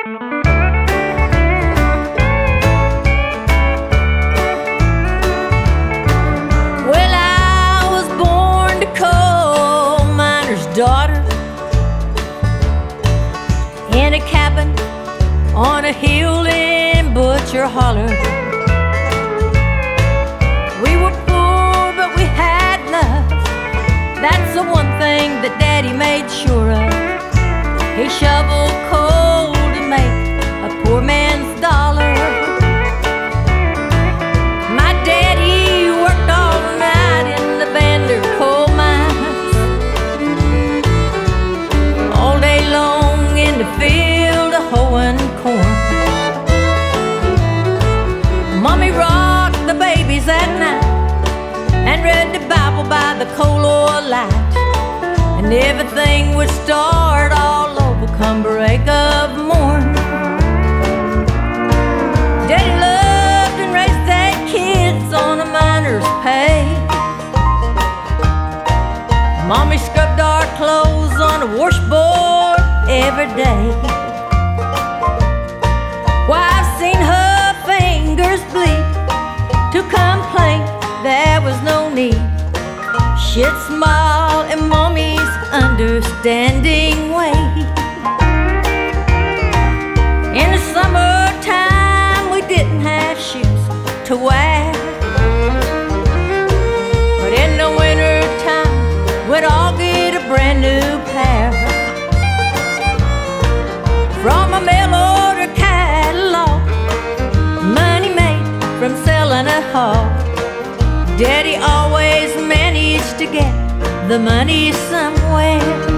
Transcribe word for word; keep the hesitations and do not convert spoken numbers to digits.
Well, I was born to coal miner's daughter in a cabin on a hill in Butcher Holler. We were poor, but we had love. That's the one thing that Daddy made sure of. He shoveled coal to make a poor man's dollar. My daddy worked all night in the Vander coal mines, all day long in the field of hoeing corn. Mommy rocked the babies at night and read the Bible by the coal oil light, and everything would start all over come break of morn. Daddy loved and raised that kids on a miner's pay. Mommy scrubbed our clothes on a washboard every day. Why, I've seen her fingers bleed to complain there was no need. She'd smile in Mommy's understanding way. In the summertime we didn't have shoes to wear, but in the wintertime we'd all get a brand new pair from a mail order catalog, money made from selling a hog. Daddy always managed to get the money somewhere.